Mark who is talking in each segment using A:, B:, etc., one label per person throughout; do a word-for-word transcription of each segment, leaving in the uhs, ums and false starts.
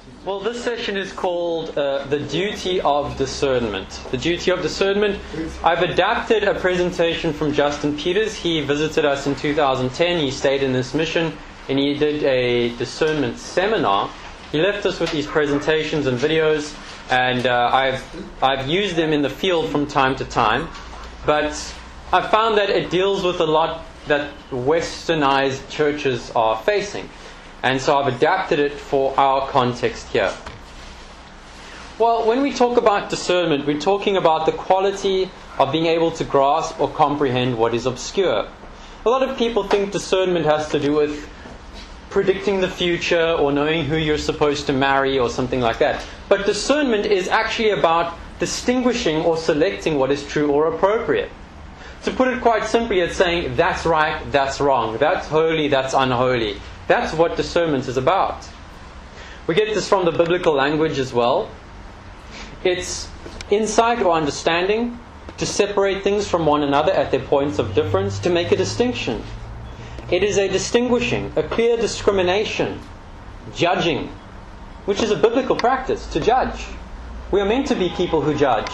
A: Well, this session is called uh, The Duty of Discernment. The Duty of Discernment. I've adapted a presentation from Justin Peters. He visited us in two thousand ten. He stayed in this mission and he did a discernment seminar. He left us with these presentations and videos, and uh, I've, I've used them in the field from time to time. But I found that it deals with a lot that westernized churches are facing. And so I've adapted it for our context here. Well, when we talk about discernment, we're talking about the quality of being able to grasp or comprehend what is obscure. A lot of people think discernment has to do with predicting the future or knowing who you're supposed to marry or something like that. But discernment is actually about distinguishing or selecting what is true or appropriate. To put it quite simply, it's saying that's right, that's wrong, that's holy, that's unholy. That's what discernment is about. We get this from the biblical language as well. It's insight or understanding, to separate things from one another at their points of difference, to make a distinction. It is a distinguishing, a clear discrimination, judging, which is a biblical practice, to judge. We are meant to be people who judge.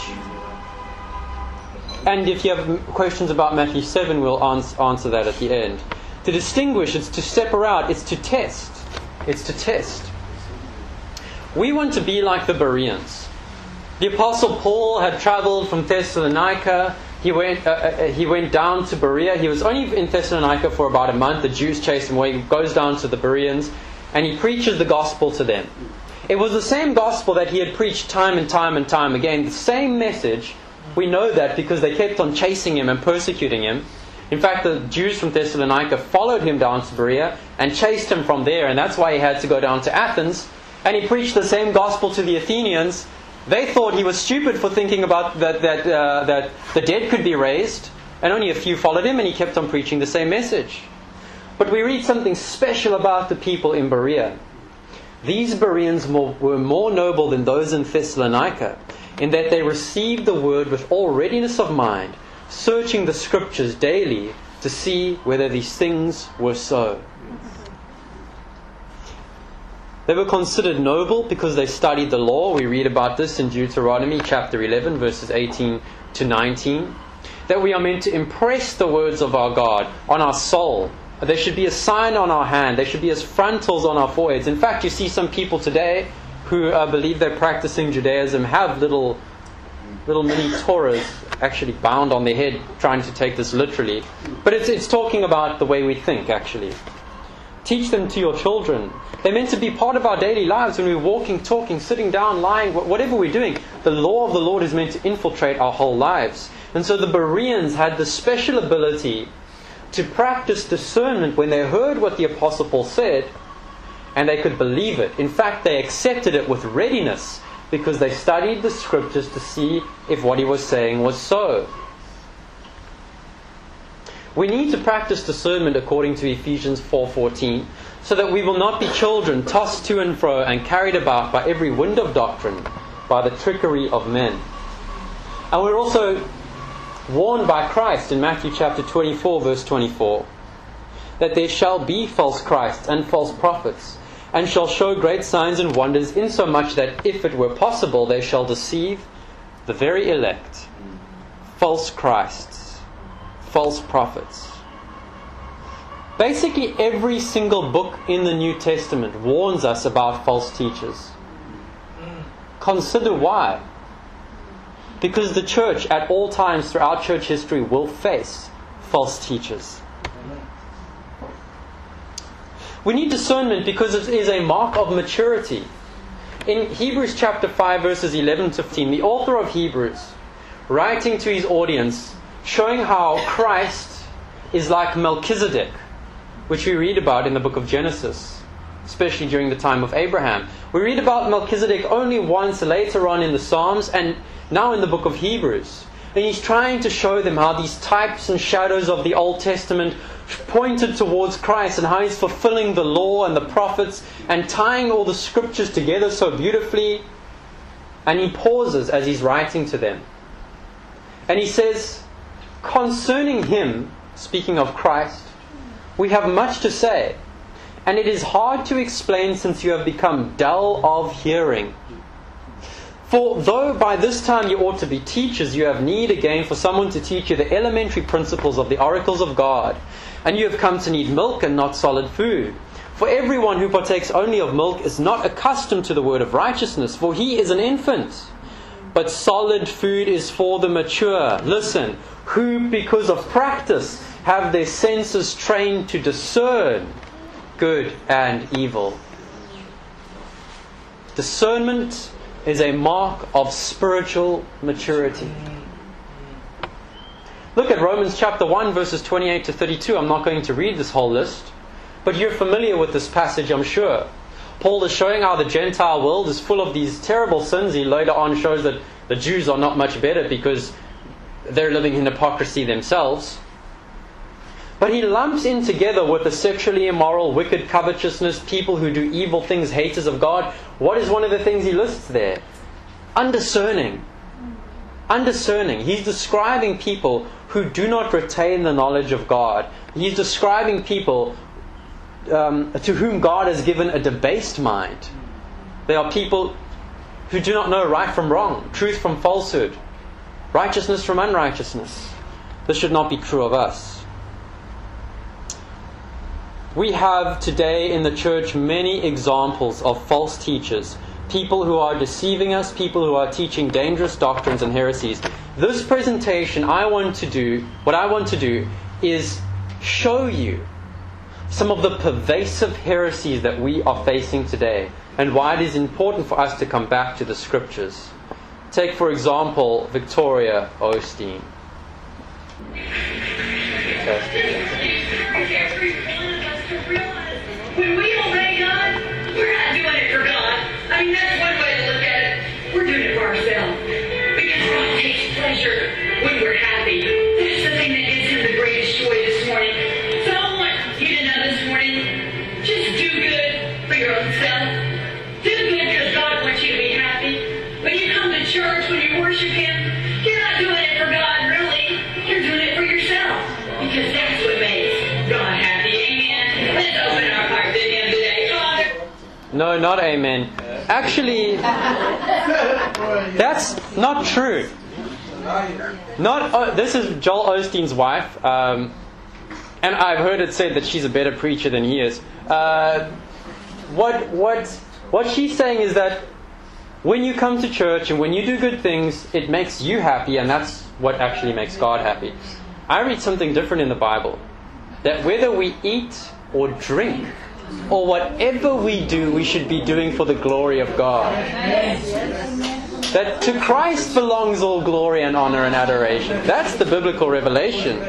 A: And if you have questions about Matthew seven, we'll answer that at the end. To distinguish, it's to separate, it's to test. It's to test. We want to be like the Bereans. The Apostle Paul had traveled from Thessalonica. He went, uh, uh, he went down to Berea. He was only in Thessalonica for about a month. The Jews chased him away. He goes down to the Bereans and he preaches the gospel to them. It was the same gospel that he had preached time and time and time again. The same message. We know that because they kept on chasing him and persecuting him. In fact, the Jews from Thessalonica followed him down to Berea and chased him from there, and that's why he had to go down to Athens. And he preached the same gospel to the Athenians. They thought he was stupid for thinking about that that uh, that the dead could be raised, and only a few followed him, and he kept on preaching the same message. But we read something special about the people in Berea. These Bereans more, were more noble than those in Thessalonica, in that they received the word with all readiness of mind, searching the scriptures daily to see whether these things were so. They were considered noble because they studied the law. We read about this in Deuteronomy chapter eleven, verses eighteen to nineteen. That we are meant to impress the words of our God on our soul. There should be a sign on our hand. There should be as frontals on our foreheads. In fact, you see some people today who uh, believe they're practicing Judaism have little little mini Torahs actually bound on their head, trying to take this literally. But it's, it's talking about the way we think, actually. Teach them to your children. They're meant to be part of our daily lives when we're walking, talking, sitting down, lying, whatever we're doing. The law of the Lord is meant to infiltrate our whole lives. And so the Bereans had the special ability to practice discernment when they heard what the Apostle Paul said, and they could believe it. In fact, they accepted it with readiness, because they studied the scriptures to see if what he was saying was so. We need to practice discernment according to Ephesians four fourteen, so that we will not be children tossed to and fro and carried about by every wind of doctrine, by the trickery of men. And we're also warned by Christ in Matthew chapter twenty-four, verse twenty-four, that there shall be false Christs and false prophets, and shall show great signs and wonders, insomuch that if it were possible they shall deceive the very elect. False Christs, false prophets. Basically every single book in the New Testament warns us about false teachers. Consider why. Because the church at all times throughout church history will face false teachers. We need discernment because it is a mark of maturity. In Hebrews chapter five, verses eleven to fifteen, the author of Hebrews, writing to his audience, showing how Christ is like Melchizedek, which we read about in the book of Genesis, especially during the time of Abraham. We read about Melchizedek only once later on in the Psalms, and now in the book of Hebrews. And he's trying to show them how these types and shadows of the Old Testament pointed towards Christ, and how he's fulfilling the law and the prophets and tying all the scriptures together so beautifully. And he pauses as he's writing to them. And he says, concerning him, speaking of Christ, we have much to say, and it is hard to explain since you have become dull of hearing. For though by this time you ought to be teachers, you have need again for someone to teach you the elementary principles of the oracles of God. And you have come to need milk and not solid food. For everyone who partakes only of milk is not accustomed to the word of righteousness, for he is an infant. But solid food is for the mature. Listen, who because of practice have their senses trained to discern good and evil. Discernment is a mark of spiritual maturity. Look at Romans chapter one, verses twenty-eight to thirty-two. I'm not going to read this whole list, but you're familiar with this passage, I'm sure. Paul is showing how the Gentile world is full of these terrible sins. He later on shows that the Jews are not much better because they're living in hypocrisy themselves. But he lumps in together with the sexually immoral, wicked covetousness, people who do evil things, haters of God. What is one of the things he lists there? Undiscerning. Undiscerning. He's describing people who do not retain the knowledge of God. He's describing people um, to whom God has given a debased mind. They are people who do not know right from wrong, truth from falsehood, righteousness from unrighteousness. This should not be true of us. We have today in the church many examples of false teachers, people who are deceiving us, people who are teaching dangerous doctrines and heresies. This presentation I want to do, what I want to do is show you some of the pervasive heresies that we are facing today and why it is important for us to come back to the Scriptures. Take, for example, Victoria Osteen.
B: When we obey God, we're not doing it for God. I mean, that's one way to look at it. We're doing it for ourselves. Because God takes pleasure when we're happy. That's the thing that gives Him the greatest joy this morning. So I want you to know this morning, just do good for your own self. Do good because God wants you to be happy. When you come to church, when you worship Him, you're not doing it for God, really. You're doing it for yourself. Because that's what makes God happy. Amen. Let's open our heart to Him today. Father.
A: No, not amen. Actually, that's not true. Not. Oh, this is Joel Osteen's wife, um, and I've heard it said that she's a better preacher than he is. Uh, what what what she's saying is that when you come to church and when you do good things, it makes you happy, and that's what actually makes God happy. I read something different in the Bible, that whether we eat or drink or whatever we do, we should be doing for the glory of God. That to Christ belongs all glory and honor and adoration. That's the biblical revelation.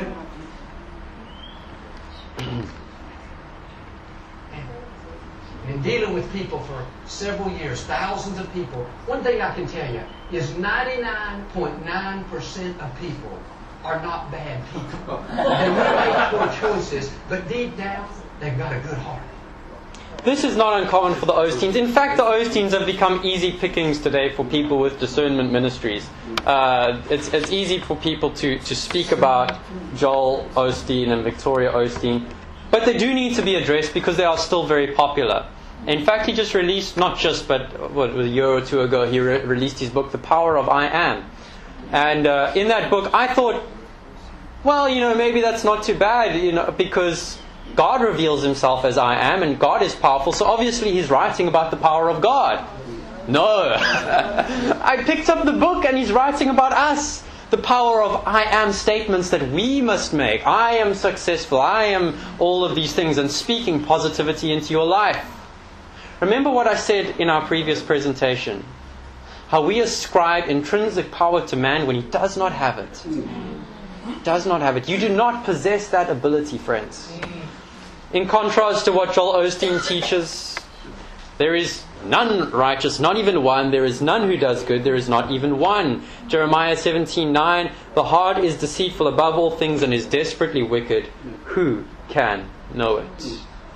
C: Been dealing with people for several years, thousands of people. One thing I can tell you is ninety-nine point nine percent of people are not bad people. They may make poor choices, but deep down, they've got a good heart.
A: This is not uncommon for the Osteens. In fact, the Osteens have become easy pickings today for people with discernment ministries. Uh, it's, it's easy for people to, to speak about Joel Osteen and Victoria Osteen. But they do need to be addressed because they are still very popular. In fact, he just released, not just, but what, a year or two ago, he re- released his book, The Power of I Am. And uh, in that book, I thought, well, you know, maybe that's not too bad, you know, because God reveals Himself as I am, and God is powerful, so obviously He's writing about the power of God. No. I picked up the book and he's writing about us. The power of I am statements that we must make. I am successful. I am all of these things, and speaking positivity into your life. Remember what I said in our previous presentation. How we ascribe intrinsic power to man when he does not have it. Does not have it. You do not possess that ability, friends. In contrast to what Joel Osteen teaches, there is none righteous, not even one. There is none who does good. There is not even one. Jeremiah seventeen nine. The heart is deceitful above all things and is desperately wicked. Who can know it?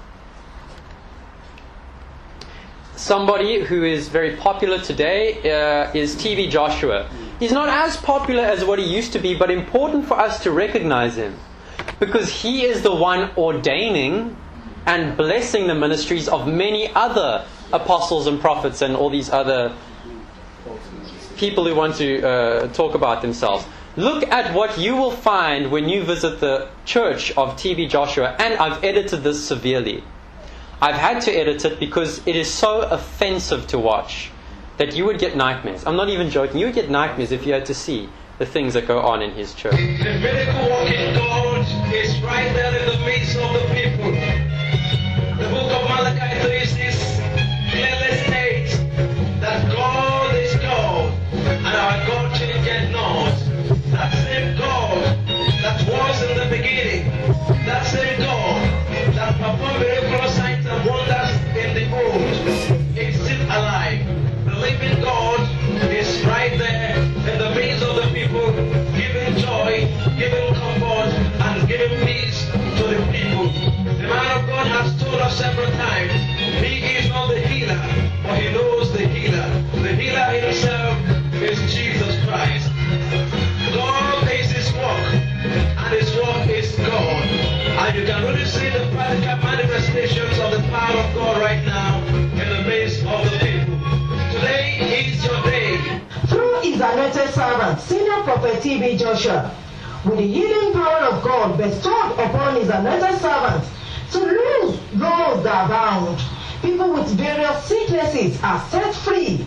A: Somebody who is very popular today uh, is T V Joshua. He's not as popular as what he used to be, but important for us to recognize him. Because he is the one ordaining and blessing the ministries of many other apostles and prophets and all these other people who want to uh, talk about themselves. Look at what you will find when you visit the church of T B Joshua, and I've edited this severely. I've had to edit it because it is so offensive to watch that you would get nightmares. I'm not even joking. You would get nightmares if you had to see the things that go on in his church.
D: The miracle working God is right there in the midst of the people. The book of Malachi three six clearly states that God is God and our God changeth not. That same God that was in the beginning, that same God that performed miraculous signs and wonders in the old, is still alive. The living God is right there in the midst of the people, giving joy, giving comfort, and giving peace to the people. The man of God has told us several times, he is not the healer, but he knows the healer. The healer himself is Jesus Christ. God is his work, and his work is God. And you can really see the practical manifestations of the power of God right now in the midst of the people. Today is your day.
E: Through his anointed servant, Senior Prophet T B Joshua, with the healing power of God bestowed upon his anointed servant, to loose those that are bound. People with various sicknesses are set free.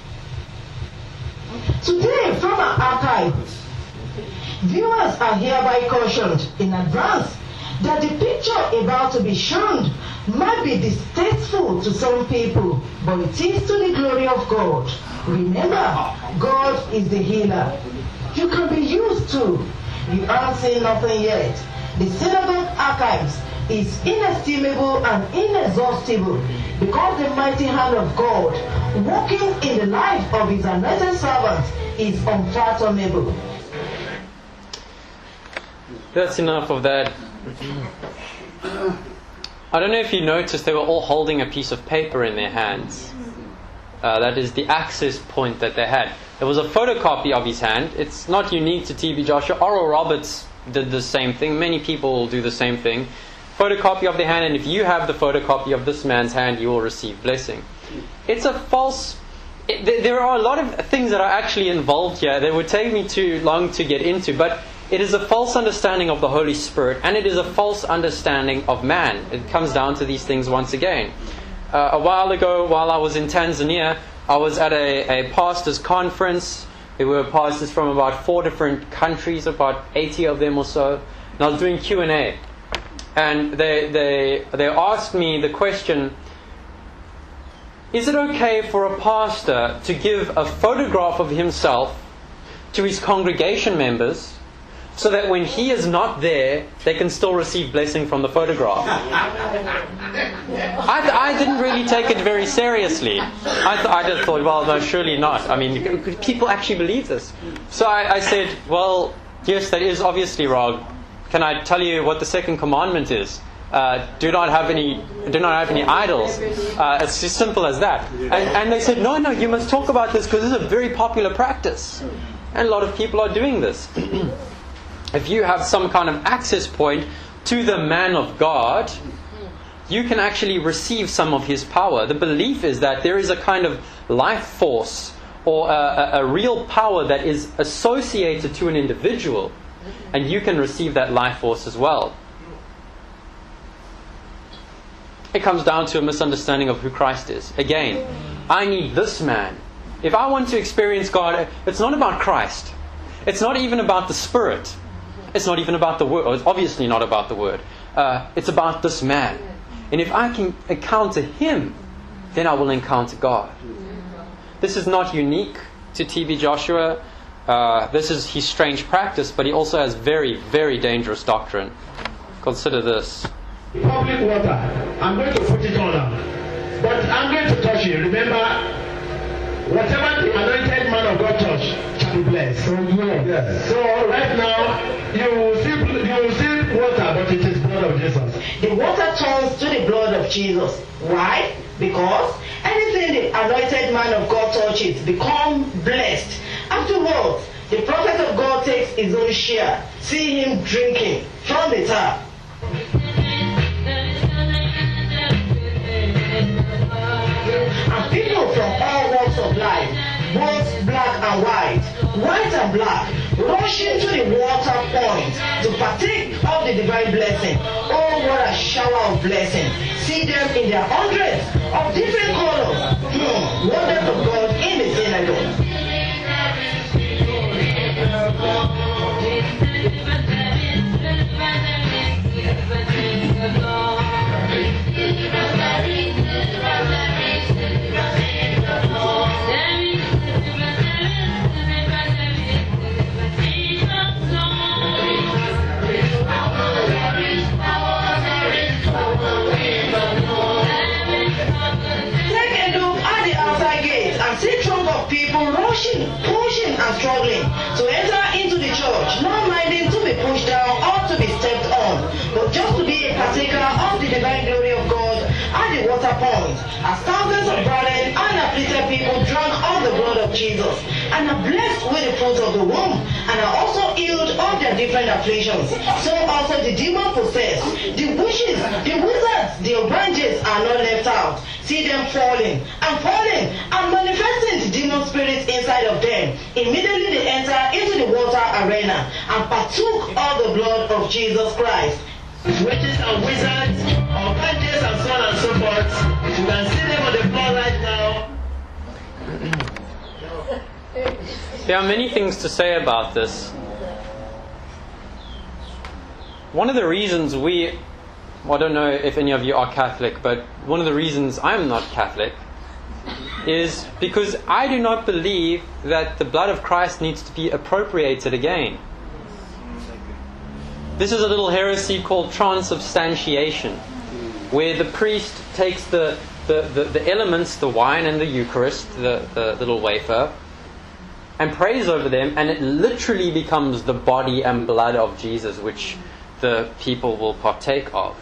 E: Today, from our archive, viewers are hereby cautioned in advance that the picture about to be shown might be distasteful to some people, but it is to the glory of God. Remember, God is the healer. You can be used to. You aren't seen nothing yet. The synagogue archives is inestimable and inexhaustible because the mighty hand of God working in the life of his anointed servant is unfathomable.
A: That's enough of that. I don't know if you noticed they were all holding a piece of paper in their hands. Uh, that is the access point that they had. There was a photocopy of his hand. It's not unique to T B Joshua. Oral Roberts did the same thing. Many people do the same thing. Photocopy of their hand, and if you have the photocopy of this man's hand, you will receive blessing. It's a false... It, th- there are a lot of things that are actually involved here that would take me too long to get into, but it is a false understanding of the Holy Spirit, and it is a false understanding of man. It comes down to these things once again. Uh, a while ago, while I was in Tanzania, I was at a, a pastors' conference. There were pastors from about four different countries, about eighty of them or so. And I was doing Q and A. And they, they, they asked me the question, is it okay for a pastor to give a photograph of himself to his congregation members so that when he is not there, they can still receive blessing from the photograph? I, th- I didn't really take it very seriously. I, th- I just thought, well, no, surely not. I mean, people actually believe this. So I, I said, well, yes, that is obviously wrong. Can I tell you what the second commandment is? Uh, do not have any, do not have any idols. Uh, it's as simple as that. And, and they said, no, no, you must talk about this because this is a very popular practice, and a lot of people are doing this. If you have some kind of access point to the man of God, you can actually receive some of his power. The belief is that there is a kind of life force or a, a, a real power that is associated to an individual, and you can receive that life force as well. It comes down to a misunderstanding of who Christ is. Again, I need this man. If I want to experience God, it's not about Christ. It's not even about the Spirit. It's not even about the Word. It's obviously not about the Word. Uh, it's about this man. And if I can encounter him, then I will encounter God. This is not unique to T B Joshua. Uh, this is his strange practice, but he also has very, very dangerous doctrine. Consider this.
F: Public water. I'm going to put it on now. But I'm going to touch you. Remember, whatever the anointed man of God touch shall be blessed. Oh, yeah. Yes. So right now, you will see you will see water, but it is blood of Jesus.
E: The water turns to the blood of Jesus. Why? Because anything the anointed man of God touches becomes blessed. Afterwards, the prophet of God takes his own share. See him drinking from the tap. both black and white, white and black, rushing to the water point to partake of the divine blessing. Oh, what a shower of blessing. See them in their hundreds of different colors. Hmm, wonders of God in the synagogue. Rushing, pushing and struggling to enter into the church, not minding to be pushed down or to be stepped on, but just to be a partaker of the divine glory of God at the water point, as thousands of burdened and afflicted people drank of the blood of Jesus, and are blessed with the fruit of the womb, and are also healed of their different afflictions. So also the demon possessed, the witches, the wizards, the branches are not left out. See them falling and falling and manifesting the demon spirits inside of them. Immediately they enter into the water arena and partook of the blood of Jesus Christ.
F: Witches and wizards, or branches and so on and so forth. You can see them on the floor right now.
A: There are many things to say about this. One of the reasons we, well, I don't know if any of you are Catholic, but one of the reasons I'm not Catholic is because I do not believe that the blood of Christ needs to be appropriated again. This is a little heresy called transubstantiation, where the priest takes the, the, the, the elements, the wine and the Eucharist, the, the little wafer, and prays over them, and it literally becomes the body and blood of Jesus, which the people will partake of.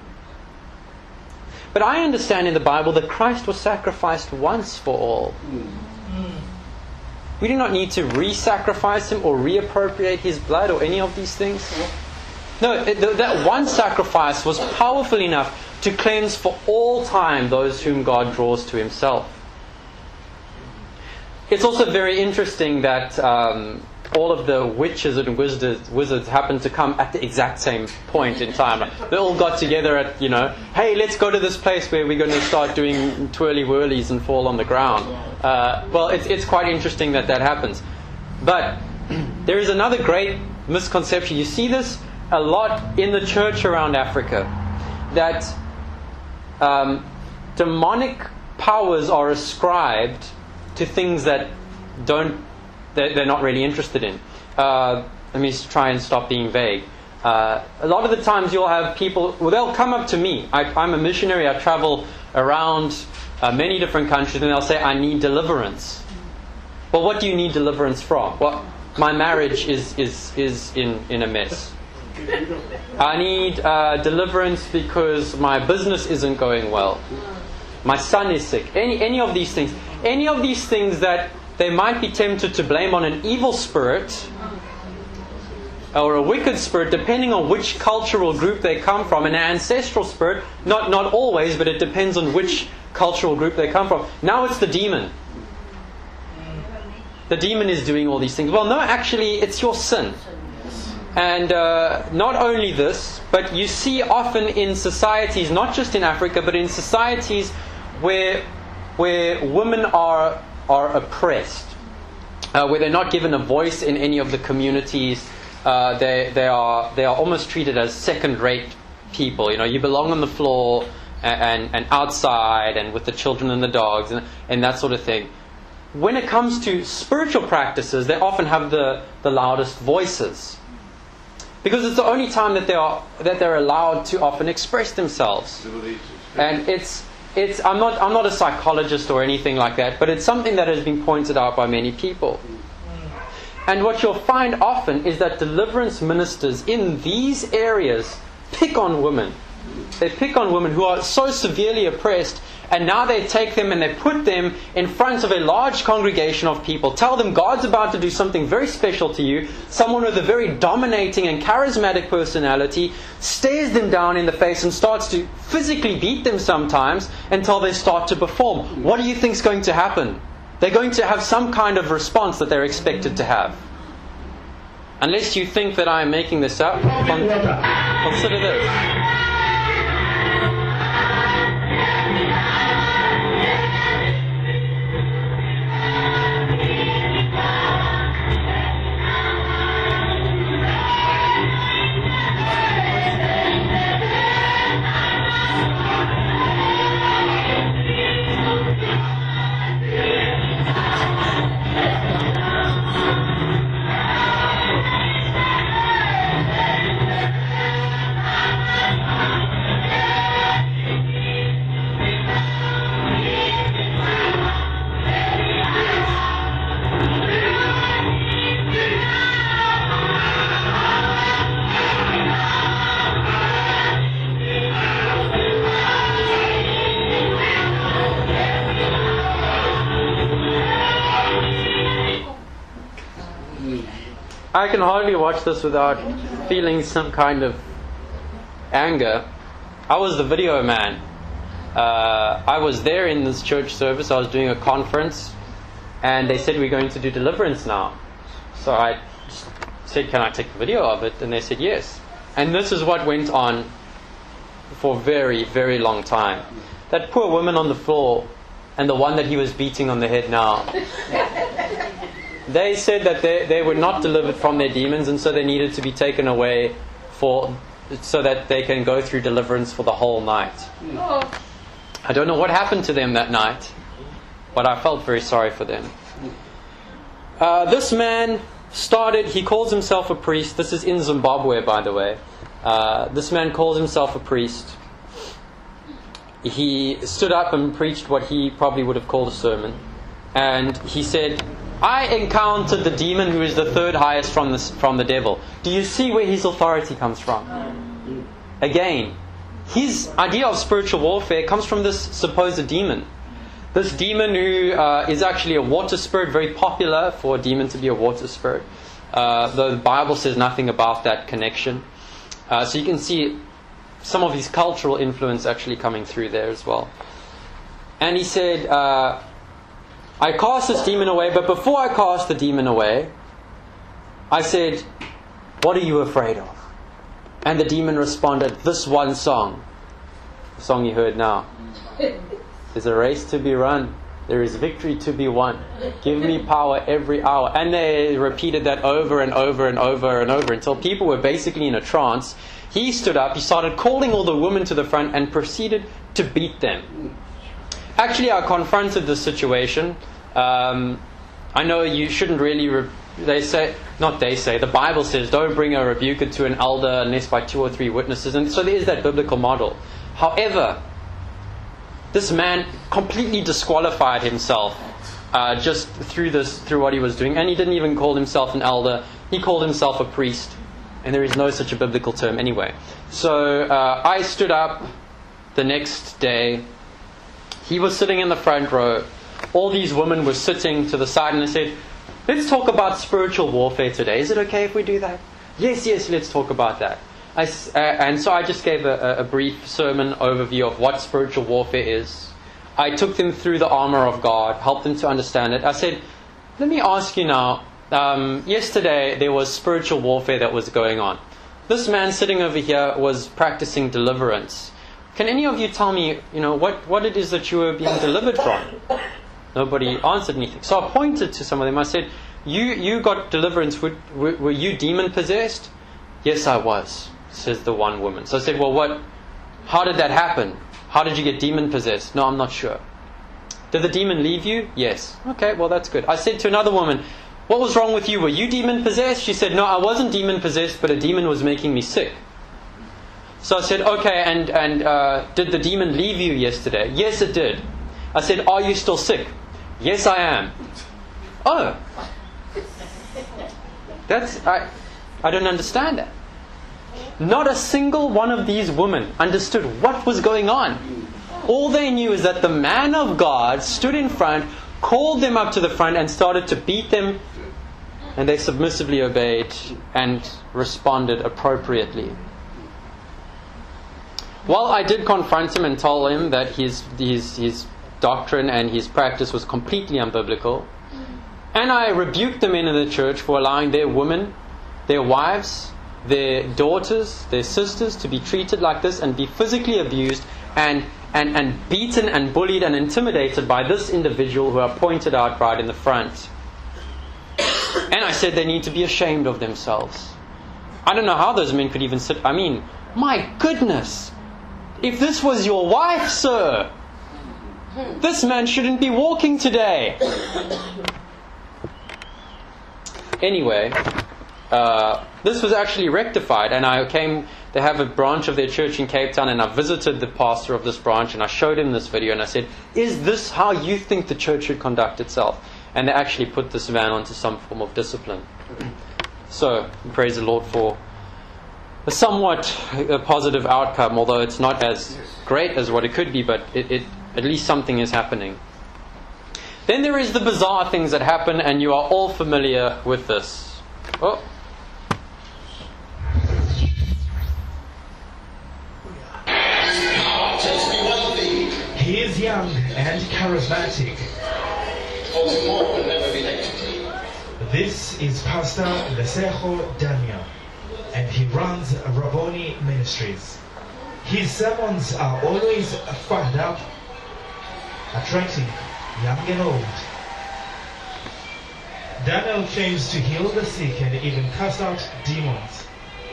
A: But I understand in the Bible that Christ was sacrificed once for all. We do not need to re-sacrifice Him or reappropriate His blood or any of these things. No, it, that one sacrifice was powerful enough to cleanse for all time those whom God draws to Himself. It's also very interesting that um, all of the witches and wizards, wizards happened to come at the exact same point in time. They all got together at, you know, hey, let's go to this place where we're going to start doing twirly-whirlies and fall on the ground. Uh, well, it's, it's quite interesting that that happens. But there is another great misconception. You see this a lot in the church around Africa, that um, demonic powers are ascribed to things that don't, that they're not really interested in. Uh, let me try and stop being vague. Uh, a lot of the times you'll have people, well, they'll come up to me. I, I'm a missionary. I travel around uh, many different countries, and they'll say, I need deliverance. Well, what do you need deliverance from? Well, my marriage is, is, is in, in a mess. I need uh, deliverance because my business isn't going well. My son is sick. Any, any of these things. Any of these things that they might be tempted to blame on an evil spirit or a wicked spirit, depending on which cultural group they come from. An ancestral spirit, not, not always, but it depends on which cultural group they come from. Now it's the demon. The demon is doing all these things. Well, no, actually, it's your sin. And uh, not only this, but you see often in societies, not just in Africa, but in societies where where women are are oppressed, uh, where they're not given a voice in any of the communities. Uh, they they are they are almost treated as second-rate people. You know, you belong on the floor and, and, and outside and with the children and the dogs and, and that sort of thing. When it comes to spiritual practices, they often have the, the loudest voices, because it's the only time that they are that they're allowed to often express themselves. And it's it's I'm not I'm not a psychologist or anything like that, but it's something that has been pointed out by many people. And what you'll find often is that deliverance ministers in these areas pick on women. They pick on women who are so severely oppressed, and now they take them and they put them in front of a large congregation of people, tell them God's about to do something very special to you. Someone with a very dominating and charismatic personality stares them down in the face and starts to physically beat them sometimes until they start to perform. What do you think is going to happen? they're going to have some kind of response that they're expected to have. Unless you think that I'm making this up, con- consider this. I can hardly watch this without feeling some kind of anger. I was the video man. Uh, I was there in this church service. I was doing a conference, and they said, we're going to do deliverance now. So I said, can I take a video of it? And they said, yes. And this is what went on for a very, very long time. That poor woman on the floor, and the one that he was beating on the head now, they said that they, they were not delivered from their demons, and so they needed to be taken away for so that they can go through deliverance for the whole night. Oh. I don't know what happened to them that night, but I felt very sorry for them. Uh, this man started, he calls himself a priest. This is in Zimbabwe, by the way. Uh, this man calls himself a priest. He stood up and preached what he probably would have called a sermon. And he said, I encountered the demon who is the third highest from the, from the devil. Do you see where his authority comes from? Again, his idea of spiritual warfare comes from this supposed demon. This demon who uh, is actually a water spirit, very popular for a demon to be a water spirit. Uh, though the Bible says nothing about that connection. Uh, so you can see some of his cultural influence actually coming through there as well. And he said, uh, I cast this demon away, but before I cast the demon away, I said, what are you afraid of? And the demon responded, this one song. The song you heard now. There's a race to be run. There is victory to be won. Give me power every hour. And they repeated that over and over and over and over until people were basically in a trance. He stood up, he started calling all the women to the front and proceeded to beat them. Actually, I confronted the situation. Um, I know you shouldn't really, re- they say, not they say, the Bible says, don't bring a rebuker to an elder unless by two or three witnesses. And so there is that biblical model. However, this man completely disqualified himself uh, just through this, through what he was doing. And he didn't even call himself an elder. He called himself a priest. And there is no such a biblical term anyway. So uh, I stood up the next day. He was sitting in the front row. All these women were sitting to the side, and I said, let's talk about spiritual warfare today. Is it okay if we do that? Yes, yes, let's talk about that. I, uh, and so I just gave a, a brief sermon overview of what spiritual warfare is. I took them through the armor of God, helped them to understand it. I said, let me ask you now, um, yesterday there was spiritual warfare that was going on. This man sitting over here was practicing deliverance. Can any of you tell me, you know, what, what it is that you were being delivered from? Nobody answered anything. So I pointed to some of them. I said, you you got deliverance. Were, were, were you demon possessed? Yes, I was, says the one woman. So I said, well, what? How did that happen? How did you get demon possessed? No, I'm not sure. Did the demon leave you? Yes. Okay, well, that's good. I said to another woman, what was wrong with you? Were you demon possessed? She said, no, I wasn't demon possessed, but a demon was making me sick. So I said, okay, and, and uh, did the demon leave you yesterday? Yes, it did. I said, are you still sick? Yes, I am. Oh. That's, I, I don't understand that. Not a single one of these women understood what was going on. All they knew is that the man of God stood in front, called them up to the front, and started to beat them. And they submissively obeyed and responded appropriately. Well, I did confront him and told him that he's, he's, he's doctrine and his practice was completely unbiblical. And I rebuked the men in the church for allowing their women, their wives, their daughters, their sisters to be treated like this and be physically abused and, and, and beaten and bullied and intimidated by this individual who I pointed out right in the front. And I said they need to be ashamed of themselves. I don't know how those men could even sit. I mean, my goodness. If this was your wife, sir, this man shouldn't be walking today. Anyway, uh, this was actually rectified, and I came, they have a branch of their church in Cape Town, and I visited the pastor of this branch, and I showed him this video, and I said, is this how you think the church should conduct itself? And they actually put this man onto some form of discipline. So, praise the Lord for a somewhat a positive outcome, although it's not as great as what it could be, but it, it at least something is happening. Then there is the bizarre things that happen, and you are all familiar with this. Oh.
F: He is young and charismatic. This is Pastor Lesejo Daniel, and he runs Rabboni Ministries. His sermons are always fired up, attracting young and old. Daniel claims to heal the sick and even cast out demons.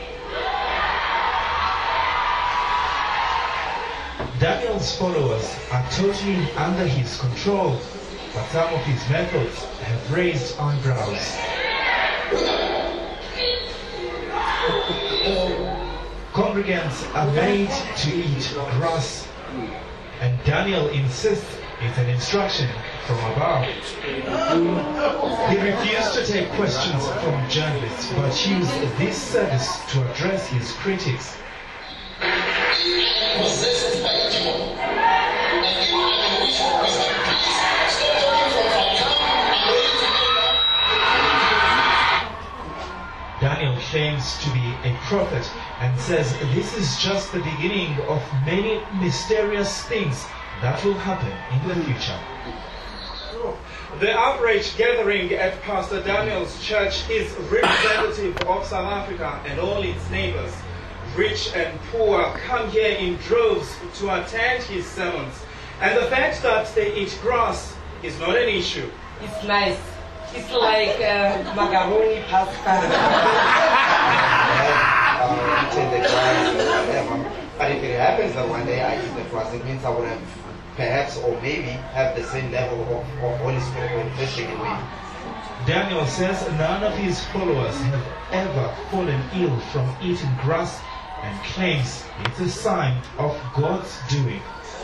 F: Daniel's followers are totally under his control, but some of his methods have raised eyebrows. Congregants are made to eat grass, and Daniel insists it's an instruction from above. He refused to take questions from journalists, but used this service to address his critics. Daniel claims to be a prophet and says this is just the beginning of many mysterious things that will happen in the future.
G: The outrage gathering at Pastor Daniel's church is representative of South Africa and all its neighbors. Rich and poor come here in droves to attend his sermons. And the fact that they eat grass is not an issue.
H: It's nice. It's like uh, macaroni pasta.
I: uh, eating the grass or whatever. But if it happens that one day I eat the grass, it means I would have perhaps or maybe have the same level of, of Holy Spirit manifesting in me.
F: Daniel says none of his followers have ever fallen ill from eating grass and claims it's a sign of God's doing.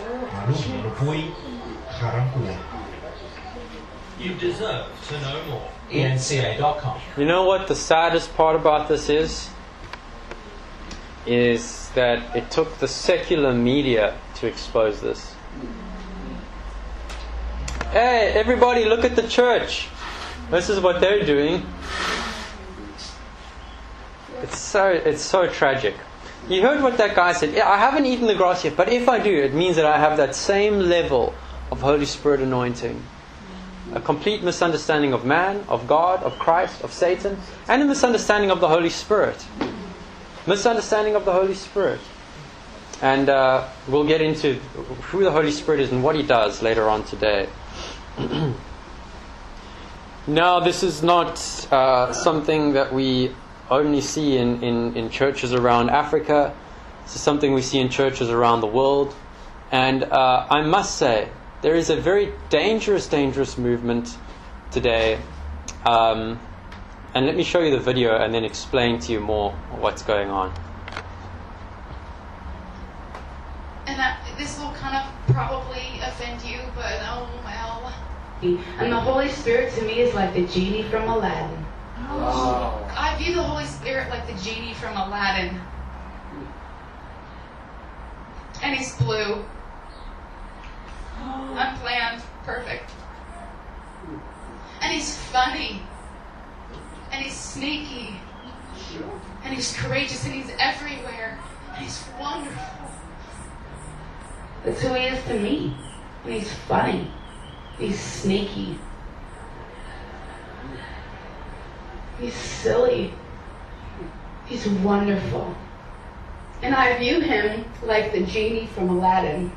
J: You deserve to know more. E N C A dot com.
A: You know what the saddest part about this is? Is that it took the secular media to expose this. Hey, everybody, look at the church. This is what they're doing. It's so it's so tragic. You heard what that guy said. Yeah, I haven't eaten the grass yet, but if I do, it means that I have that same level of Holy Spirit anointing. A complete misunderstanding of man, of God, of Christ, of Satan, and a misunderstanding of the Holy Spirit. Misunderstanding of the Holy Spirit. And uh, we'll get into who the Holy Spirit is and what He does later on today. Now, this is not uh, something that we only see in, in, in churches around Africa. This is something we see in churches around the world. And uh, I must say, there is a very dangerous, dangerous movement today. Um, and let me show you the video and then explain to you more what's going on.
K: And that, this will kind of probably offend you, but oh well.
L: And the Holy Spirit to me is like the genie from Aladdin.
K: Oh, I view the Holy Spirit like the genie from Aladdin. And he's blue. Unplanned. Perfect. And he's funny. And he's sneaky. And he's courageous. And he's everywhere. And he's wonderful.
L: That's who he is to me. And he's funny. He's sneaky. He's silly. He's wonderful. And I view him like the genie from Aladdin.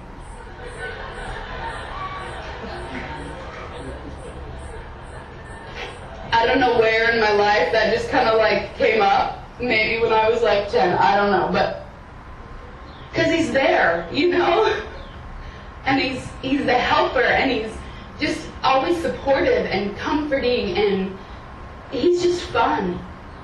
L: I don't know where in my life that just kind of like came up. Maybe when I was like ten. I don't know. But because he's there, you know? And he's he's the helper, and he's just always supportive and comforting, and he's just fun.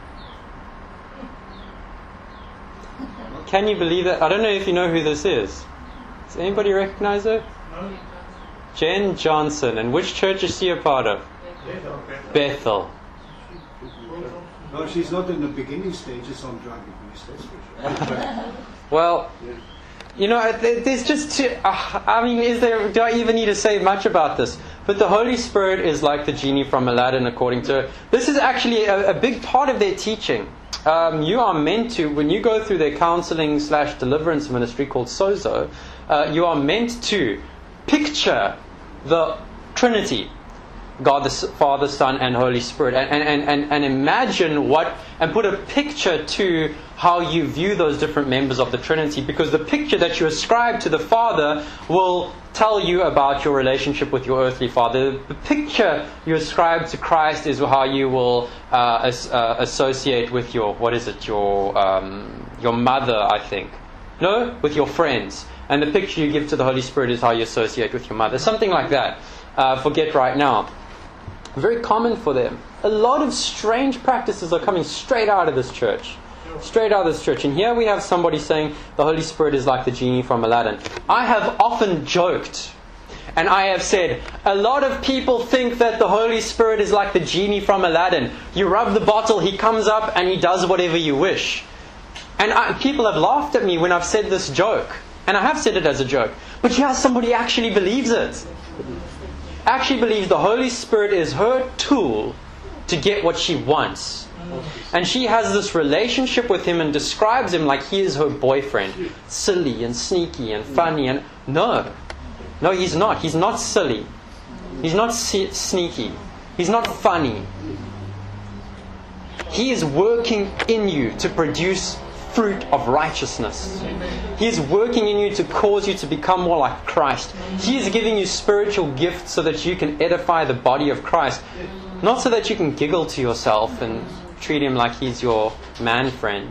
A: Can you believe that? I don't know if you know who this is. Does anybody recognize her?
F: No.
A: Jen Johnson. And which church is she a part of?
F: Bethel.
A: Bethel.
M: No, she's not in the beginning stages on drug abuse.
A: Well, you know, there's just too, uh, I mean, is there? Do I even need to say much about this? But the Holy Spirit is like the genie from Aladdin, according to her. This is actually a, a big part of their teaching. Um, you are meant to, when you go through their counseling slash deliverance ministry called Sozo, uh, you are meant to picture the Trinity. God the Father, Son, and Holy Spirit, and, and, and, and imagine what, and put a picture to how you view those different members of the Trinity, because the picture that you ascribe to the Father will tell you about your relationship with your earthly father. The picture you ascribe to Christ is how you will uh, as, uh, associate with your, what is it, your um, your mother, I think. No? With your friends. And the picture you give to the Holy Spirit is how you associate with your mother. Something like that. Uh, forget right now. Very common for them. A lot of strange practices are coming straight out of this church. Straight out of this church. And here we have somebody saying the Holy Spirit is like the genie from Aladdin. I have often joked, and I have said, a lot of people think that the Holy Spirit is like the genie from Aladdin. You rub the bottle, he comes up and he does whatever you wish. And I, people have laughed at me when I've said this joke. And I have said it as a joke. But yeah, somebody actually believes it. Actually believes the Holy Spirit is her tool to get what she wants. And she has this relationship with him and describes him like he is her boyfriend. Silly and sneaky and funny. And no. No, he's not. He's not silly. He's not se- sneaky. He's not funny. He is working in you to produce fruit of righteousness. He is working in you to cause you to become more like Christ. He is giving you spiritual gifts so that you can edify the body of Christ. Not so that you can giggle to yourself and treat him like he's your man friend.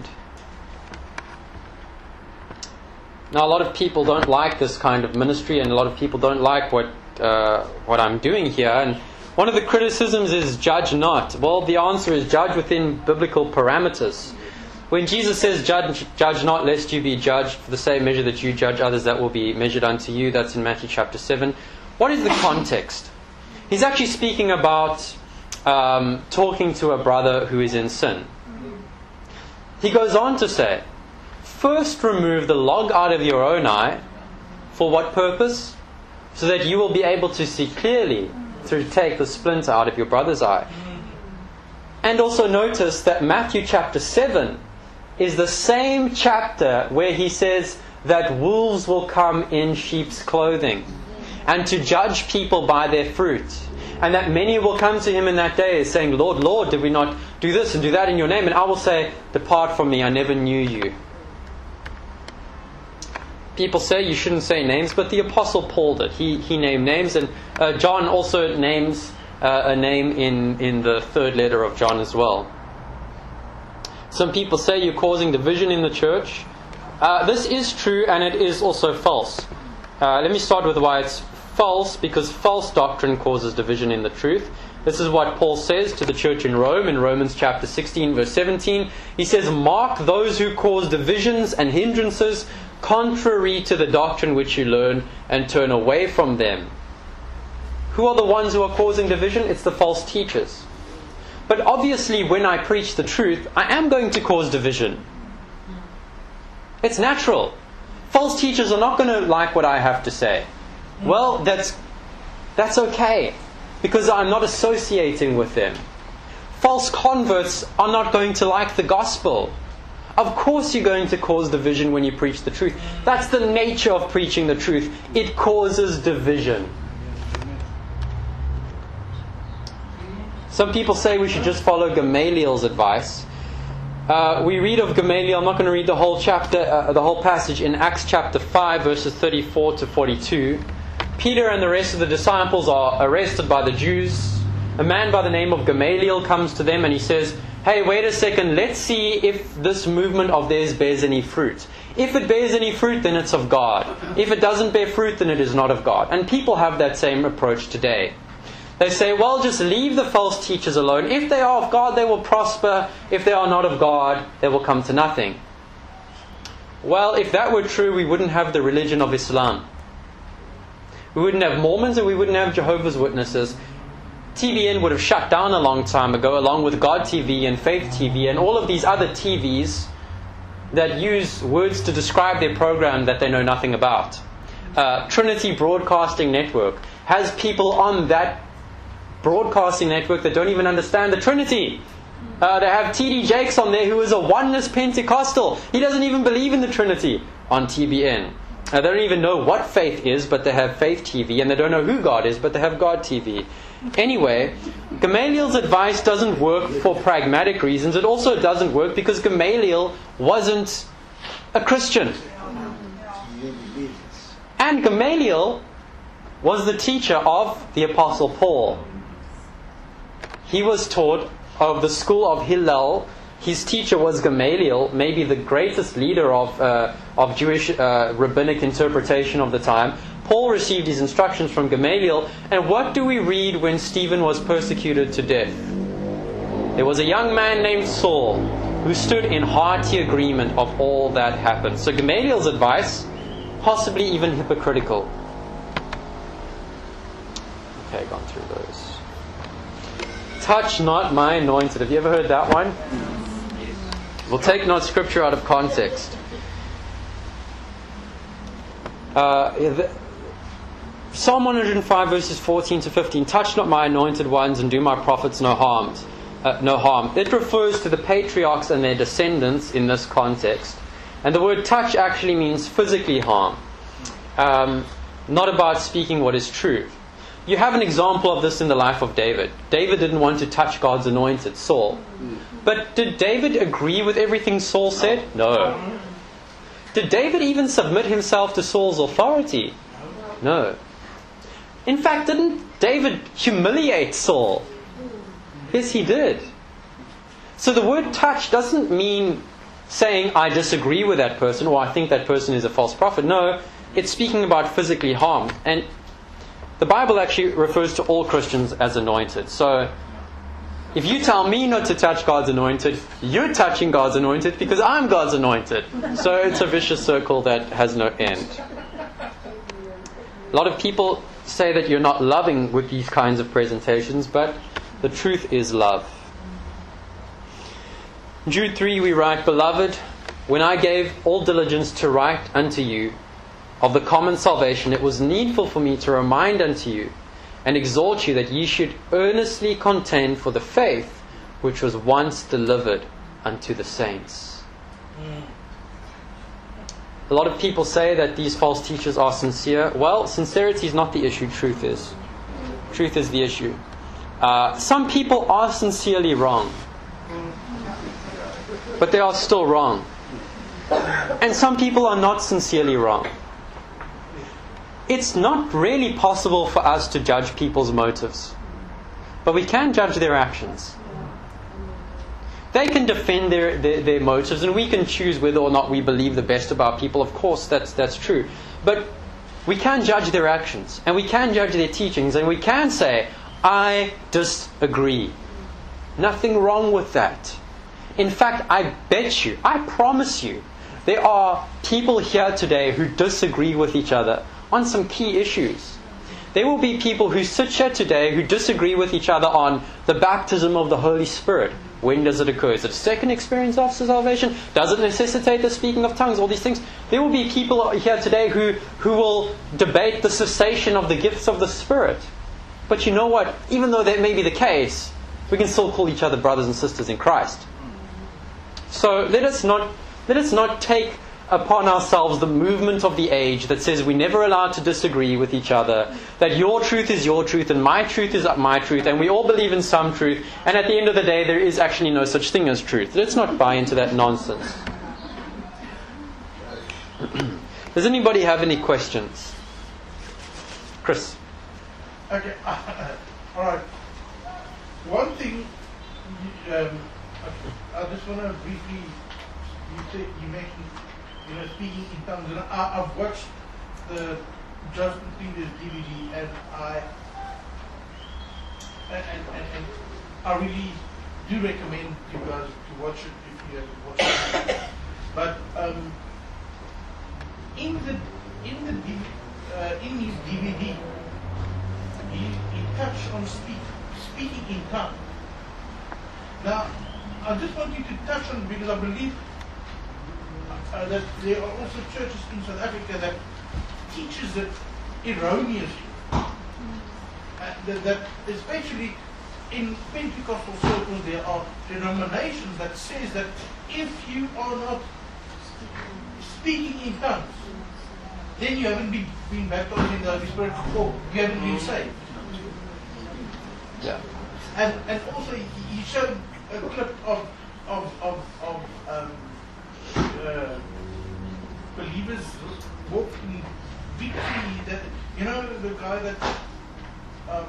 A: Now, a lot of people don't like this kind of ministry, and a lot of people don't like what uh, what I'm doing here. And one of the criticisms is judge not. Well, the answer is judge within biblical parameters. When Jesus says, judge, judge not, lest you be judged, for the same measure that you judge others, that will be measured unto you. That's in Matthew chapter seven. What is the context? He's actually speaking about um, talking to a brother who is in sin. He goes on to say, first remove the log out of your own eye. For what purpose? So that you will be able to see clearly to take the splinter out of your brother's eye. And also notice that Matthew chapter seven is the same chapter where he says that wolves will come in sheep's clothing, and to judge people by their fruit, and that many will come to him in that day saying, Lord, Lord, did we not do this and do that in your name? And I will say, depart from me, I never knew you. People say you shouldn't say names, but the Apostle Paul did. He, he named names, and uh, John also names uh, a name in, in the third letter of John as well. Some people say you're causing division in the church. Uh, this is true, and it is also false. Uh, let me start with why it's false, because false doctrine causes division in the truth. This is what Paul says to the church in Rome in Romans chapter sixteen verse seventeen. He says, mark those who cause divisions and hindrances contrary to the doctrine which you learn, and turn away from them. Who are the ones who are causing division? It's the false teachers. But obviously when I preach the truth, I am going to cause division. It's natural. False teachers are not going to like what I have to say. Well, that's that's okay, because I'm not associating with them. False converts are not going to like the gospel. Of course you're going to cause division when you preach the truth. That's the nature of preaching the truth. It causes division. Some people say we should just follow Gamaliel's advice. Uh, we read of Gamaliel, I'm not going to read the whole chapter, uh, the whole passage in Acts chapter five, verses thirty-four to forty-two. Peter and the rest of the disciples are arrested by the Jews. A man by the name of Gamaliel comes to them and he says, hey, wait a second, let's see if this movement of theirs bears any fruit. If it bears any fruit, then it's of God. If it doesn't bear fruit, then it is not of God. And people have that same approach today. They say, well, just leave the false teachers alone. If they are of God, they will prosper. If they are not of God, they will come to nothing. Well, if that were true, we wouldn't have the religion of Islam. We wouldn't have Mormons and we wouldn't have Jehovah's Witnesses. T B N would have shut down a long time ago, along with God T V and Faith T V and all of these other T Vs that use words to describe their program that they know nothing about. Uh, Trinity Broadcasting Network has people on that broadcasting network that don't even understand the Trinity. Uh, they have T D Jakes on there who is a oneness Pentecostal. He doesn't even believe in the Trinity on T B N. Uh, they don't even know what faith is, but they have Faith T V, and they don't know who God is, but they have God T V. Anyway, Gamaliel's advice doesn't work for pragmatic reasons. It also doesn't work because Gamaliel wasn't a Christian. And Gamaliel was the teacher of the Apostle Paul. He was taught of the school of Hillel. His teacher was Gamaliel, maybe the greatest leader of uh, of Jewish uh, rabbinic interpretation of the time. Paul received his instructions from Gamaliel. And what do we read when Stephen was persecuted to death? There was a young man named Saul who stood in hearty agreement of all that happened. So Gamaliel's advice, possibly even hypocritical. Okay, gone through those. Touch not my anointed. Have you ever heard that one? We'll take not scripture out of context. Uh, the, Psalm one hundred five verses fourteen to fifteen. Touch not my anointed ones and do my prophets no harm. Uh, no harm. It refers to the patriarchs and their descendants in this context. And the word touch actually means physically harm. Um, not about speaking what is true. You have an example of this in the life of David. David didn't want to touch God's anointed, Saul. But did David agree with everything Saul said? No. Did David even submit himself to Saul's authority? No. In fact, didn't David humiliate Saul? Yes, he did. So the word touch doesn't mean saying, I disagree with that person or I think that person is a false prophet. No, it's speaking about physically harm. And the Bible actually refers to all Christians as anointed. So if you tell me not to touch God's anointed, you're touching God's anointed because I'm God's anointed. So it's a vicious circle that has no end. A lot of people say that you're not loving with these kinds of presentations, but the truth is love. In Jude three we write, Beloved, when I gave all diligence to write unto you of the common salvation, it was needful for me to remind unto you and exhort you that ye should earnestly contend for the faith which was once delivered unto the saints. A lot of people say that these false teachers are sincere. Well, sincerity is not the issue, truth is. Truth is the issue. Uh, some people are sincerely wrong, but they are still wrong. And some people are not sincerely wrong. It's not really possible for us to judge people's motives, but we can judge their actions. They can defend their, their, their motives, and we can choose whether or not we believe the best about people. Of course, that's that's true. But we can judge their actions, and we can judge their teachings, and we can say, I disagree. Nothing wrong with that. In fact, I bet you, I promise you, there are people here today who disagree with each other on some key issues. There will be people who sit here today who disagree with each other on the baptism of the Holy Spirit. When does it occur? Is it a second experience after salvation? Does it necessitate the speaking of tongues? All these things. There will be people here today who, who will debate the cessation of the gifts of the Spirit. But you know what? Even though that may be the case, we can still call each other brothers and sisters in Christ. So let us not Let us not take upon ourselves the movement of the age that says we're never allowed to disagree with each other, that your truth is your truth and my truth is my truth, and we all believe in some truth, and at the end of the day there is actually no such thing as truth. Let's not buy into that nonsense. Does anybody have any questions? Chris?
N: Okay, all right. One thing, um, I just want to briefly, you say, you mentioned, you know, speaking in tongues. And I, I've watched the Justin Peters D V D, and I, and, and, and, and I really do recommend you guys to watch it if you haven't watched it. But um, in the in the D V D, uh, in his D V D, he, he touched on speak, speaking in tongues. Now, I just want you to touch on it because I believe uh, that there are also churches in South Africa that teaches it erroneously. Uh, that, that especially in Pentecostal circles, there are denominations that says that if you are not speaking in tongues, then you haven't been, been baptized in the Holy Spirit, or you haven't been saved.
A: Yeah.
N: And and also he, he showed a clip of of of, of um, uh, believers walking victory. That you know the guy that um,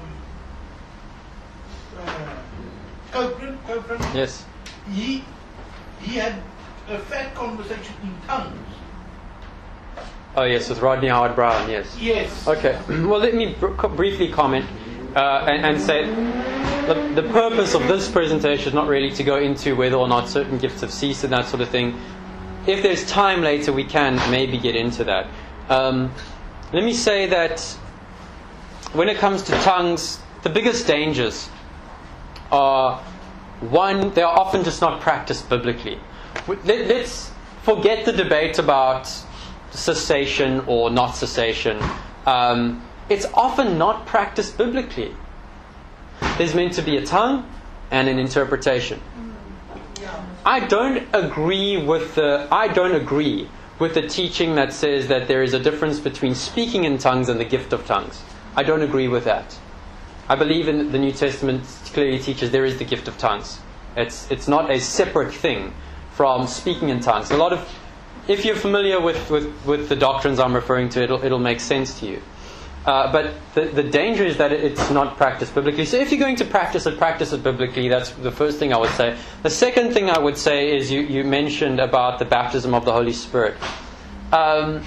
N: uh, Copeland, Copeland.
A: Yes.
N: He he had a fat conversation in tongues.
A: Oh yes, with Rodney Howard Brown. Yes.
N: Yes.
A: Okay. Well, let me br- briefly comment uh, and, and say the, the purpose of this presentation is not really to go into whether or not certain gifts have ceased and that sort of thing. If there's time later, we can maybe get into that. Um, let me say that when it comes to tongues, the biggest dangers are, one, they are often just not practiced biblically. Let, let's forget the debate about cessation or not cessation. Um, it's often not practiced biblically. There's meant to be a tongue and an interpretation. I don't agree with the I don't agree with the teaching that says that there is a difference between speaking in tongues and the gift of tongues. I don't agree with that. I believe in the New Testament clearly teaches there is the gift of tongues. It's it's not a separate thing from speaking in tongues. A lot of If you're familiar with, with, with the doctrines I'm referring to, it'll, it'll make sense to you. Uh, but the, the danger is that it's not practiced biblically. So if you're going to practice it, practice it biblically. That's the first thing I would say. The second thing I would say is you, you mentioned about the baptism of the Holy Spirit. Um,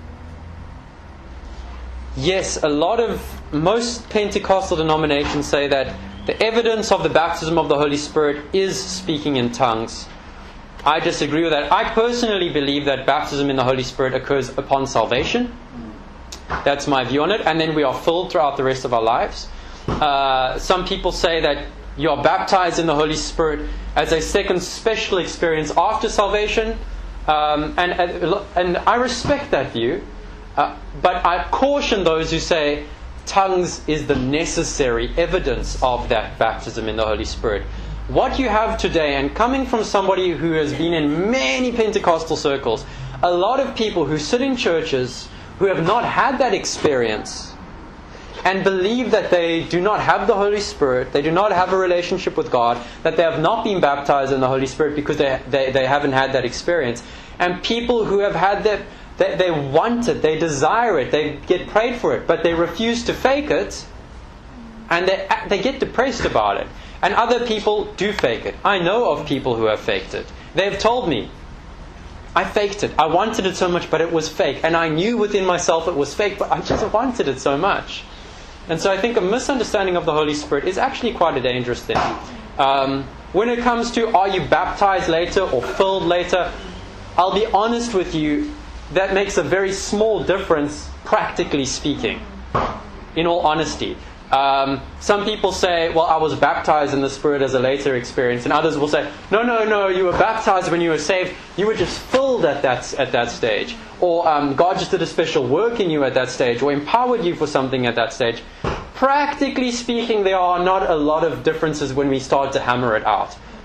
A: yes, a lot of, most Pentecostal denominations say that the evidence of the baptism of the Holy Spirit is speaking in tongues. I disagree with that. I personally believe that baptism in the Holy Spirit occurs upon salvation. That's my view on it. And then we are filled throughout the rest of our lives. Uh, some people say that you are baptized in the Holy Spirit as a second special experience after salvation. Um, and, and I respect that view. Uh, but I caution those who say tongues is the necessary evidence of that baptism in the Holy Spirit. What you have today, and coming from somebody who has been in many Pentecostal circles, a lot of people who sit in churches who have not had that experience and believe that they do not have the Holy Spirit, they do not have a relationship with God, that they have not been baptized in the Holy Spirit because they they, they haven't had that experience. And people who have had that, they, they want it, they desire it, they get prayed for it, but they refuse to fake it, and they they get depressed about it. And other people do fake it. I know of people who have faked it. They've told me, I faked it. I wanted it so much, but it was fake. And I knew within myself it was fake, but I just wanted it so much. And so I think a misunderstanding of the Holy Spirit is actually quite a dangerous thing. Um, when it comes to are you baptized later or filled later, I'll be honest with you, that makes a very small difference, practically speaking, in all honesty. Um, some people say, well, I was baptized in the Spirit as a later experience. And others will say, no, no, no, you were baptized when you were saved. You were just filled at that, at that stage. Or um, God just did a special work in you at that stage, or empowered you for something at that stage. Practically speaking, there are not a lot of differences when we start to hammer it out.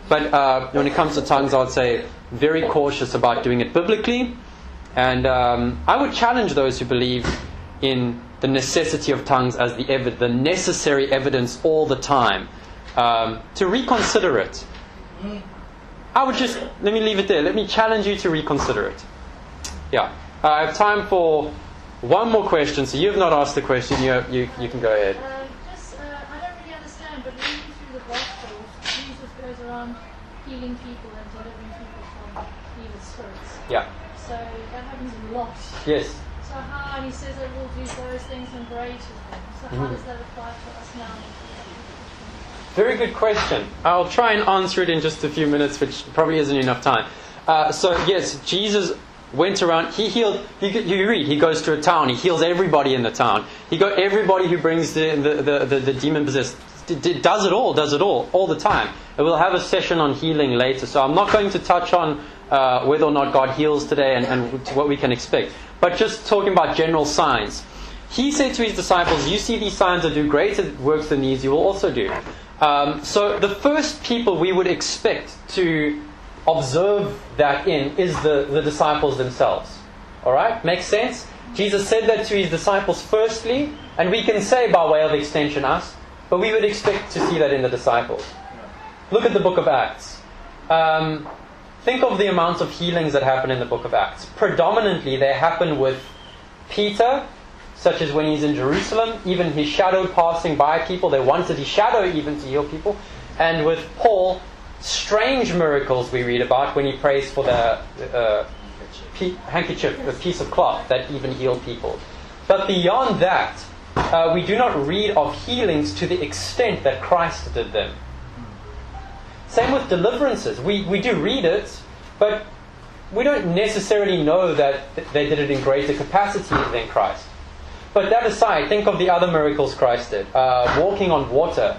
A: But uh, when it comes to tongues, I would say very cautious about doing it biblically. And um, I would challenge those who believe in the necessity of tongues as the ev- the necessary evidence all the time, um, to reconsider it. I would just, let me leave it there. Let me challenge you to reconsider it. Yeah. Uh, I have time for one more question. So you have not asked the question. You have, you, you can go ahead.
O: Uh, just, uh, I don't really understand, but reading through the Gospels, Jesus goes around healing people and delivering people from evil spirits.
A: Yeah.
O: So that happens a lot.
A: Yes.
O: So how, and he says that we'll do those things and greater things. So how
A: Mhm.
O: does that apply to us now?
A: Very good question. I'll try and answer it in just a few minutes, which probably isn't enough time. Uh, so yes, Jesus went around. He healed. You, you read. He goes to a town. He heals everybody in the town. He got everybody who brings the the the, the, the demon possessed. D- d- does it all. Does it all all the time. And we'll have a session on healing later. So I'm not going to touch on uh, whether or not God heals today and, and what we can expect. But just talking about general signs. He said to his disciples, "You see these signs that do greater works than these. You will also do." Um, so the first people we would expect to observe that in is the, the disciples themselves. Alright? Makes sense? Jesus said that to his disciples firstly, and we can say by way of extension us, but we would expect to see that in the disciples. Look at the book of Acts. Um, think of the amount of healings that happen in the book of Acts. Predominantly they happen with Peter, such as when he's in Jerusalem, even his shadow passing by people. They wanted his shadow even to heal people. And with Paul, strange miracles we read about when he prays for the uh, pe- handkerchief, the piece of cloth that even healed people. But beyond that, uh, we do not read of healings to the extent that Christ did them. Same with deliverances. We, we do read it, but we don't necessarily know that they did it in greater capacity than Christ. But that aside, think of the other miracles Christ did. Uh, walking on water.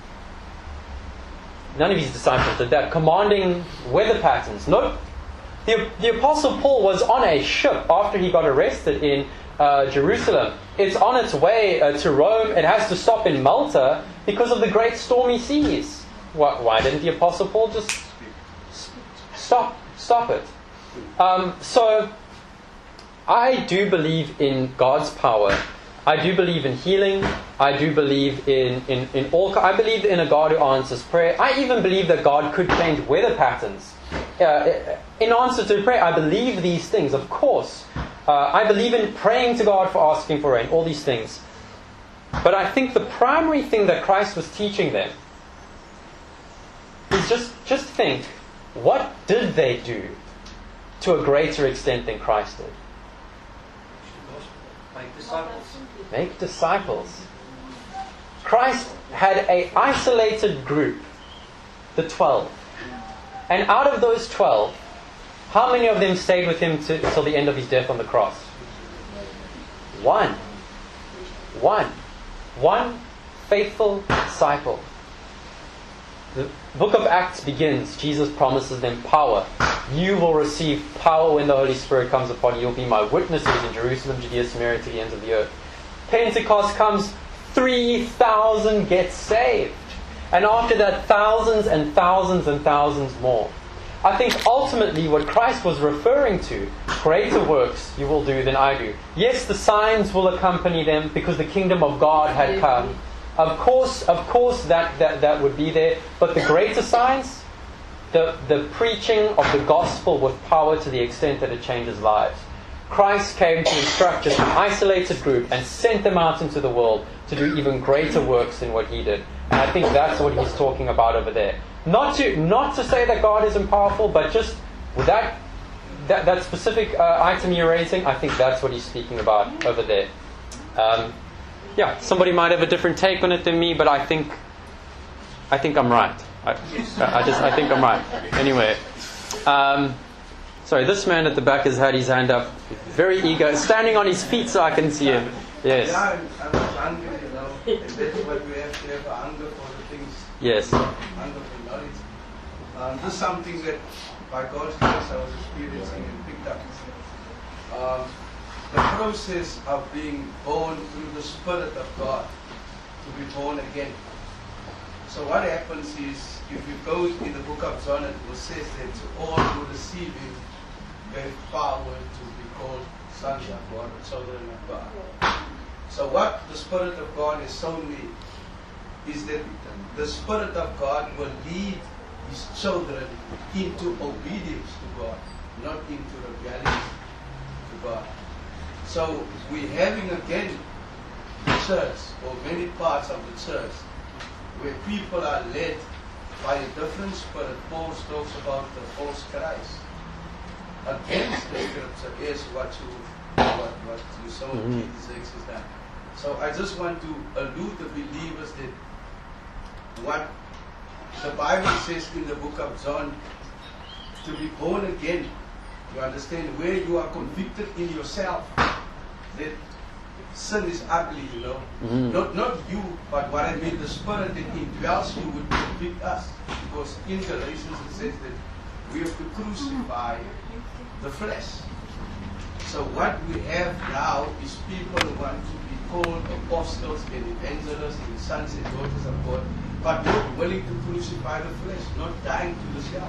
A: None of his disciples did that. Commanding weather patterns. Nope. The, the Apostle Paul was on a ship after he got arrested in uh, Jerusalem. It's on its way uh, to Rome. It has to stop in Malta because of the great stormy seas. Why, why didn't the Apostle Paul just stop, stop it? Um, so... I do believe in God's power. I do believe in healing. I do believe in, in, in all... I believe in a God who answers prayer. I even believe that God could change weather patterns. Uh, in answer to prayer, I believe these things, of course. Uh, I believe in praying to God for asking for rain, all these things. But I think the primary thing that Christ was teaching them is just, just think, what did they do to a greater extent than Christ did?
P: Make disciples.
A: Make disciples. Christ had an isolated group, the twelve. And out of those twelve, how many of them stayed with him to, till the end of his death on the cross? One. One. One faithful disciple. The book of Acts begins. Jesus promises them power. You will receive power when the Holy Spirit comes upon you. You'll be my witnesses in Jerusalem, Judea, Samaria, to the ends of the earth. Pentecost comes, three thousand get saved. And after that, thousands and thousands and thousands more. I think ultimately what Christ was referring to, greater works you will do than I do. Yes, the signs will accompany them because the kingdom of God had come. Of course, of course that, that, that would be there. But the greater signs, the, the preaching of the gospel with power to the extent that it changes lives. Christ came to instruct just an isolated group and sent them out into the world to do even greater works than what he did. And I think that's what he's talking about over there. Not to not to say that God isn't powerful, but just with that that, that specific uh, item you're raising, I think that's what he's speaking about over there. Um, yeah, somebody might have a different take on it than me, but I think I think I'm right. I, I just I think I'm right. Anyway, um, sorry, this man at the back has had his hand up, very eager, standing on his feet so I can see him. Yes.
Q: Yeah, I'm, I'm hungry, you know. And that's what we have to have, a hunger for the things.
A: Yes.
Q: Hunger for knowledge. Um, this is something that, by God's grace, I was experiencing and picked up. Um, the process of being born through the Spirit of God, to be born again. So what happens is, if you go in the book of John, it will say that to all who receive him gave power to be called sons of God or children of God. So what the Spirit of God has shown me is that the Spirit of God will lead his children into obedience to God, not into rebellion to God. So we're having again the church, or many parts of the church, where people are led by a different spirit. Paul talks about the false Christ. Against the scripture is what you what, what you saw in
A: Mm-hmm.
Q: eighty-six is that. So I just want to allude the believers that what the Bible says in the book of John, to be born again, you understand, where you are convicted in yourself that sin is ugly, you know.
A: Mm-hmm.
Q: Not not you, but what I mean, the spirit that indwells you would convict us. Because in Galatians it says that we have to crucify the flesh. So what we have now is people who want to be called apostles and evangelists and sons and daughters of God, but not willing to crucify the flesh, not dying to the self.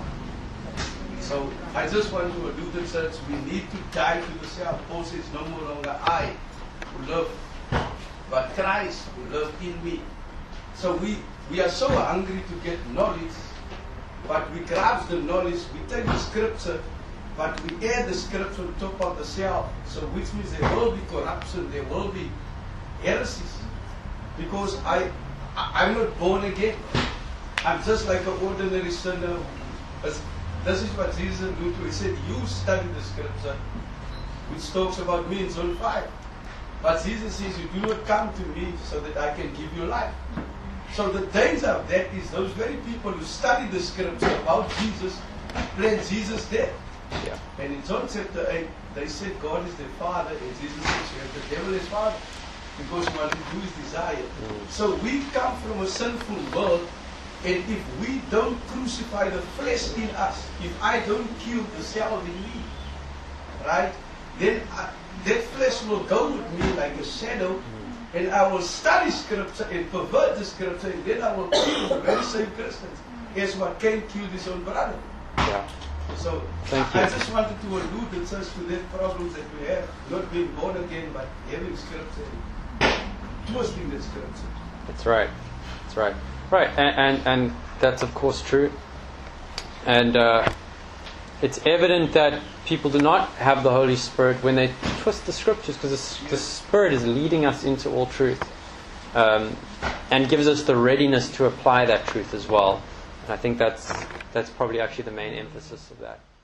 Q: So I just want to allude the church, we need to die to the self. Paul says, no more longer I who live, but Christ who lives in me. So we, we are so hungry to get knowledge, but we grasp the knowledge, we take the scripture, but we add the scripture on top of the self. So which means there will be corruption, there will be heresies. Because I, I I'm not born again. I'm just like an ordinary sinner. As, this is what Jesus alluded to. He said, you study the scripture, which talks about me in John five. But Jesus says, you do not come to me so that I can give you life. So the danger of that is those very people who study the scripture about Jesus, play Jesus dead.
A: Yeah.
Q: And in John chapter eight, they said God is their father, and Jesus says you have the devil as father, because you want to do his desire.
A: Mm.
Q: So we come from a sinful world, and if we don't crucify the flesh in us, if I don't kill the self in me, right, then I, that flesh will go with me like a shadow, and I will study scripture and pervert the scripture, and then I will kill the very same Christians as what Cain killed his own brother.
A: Yeah.
Q: So
A: Thank
Q: I,
A: you.
Q: I just wanted to allude the church to that problems that we have, not being born again, but having scripture, and twisting the scripture.
A: That's right. That's right. Right, and and, and that's of course true. And uh, it's evident that people do not have the Holy Spirit when they twist the scriptures, because the, the Spirit is leading us into all truth, um, and gives us the readiness to apply that truth as well. And I think that's that's probably actually the main emphasis of that.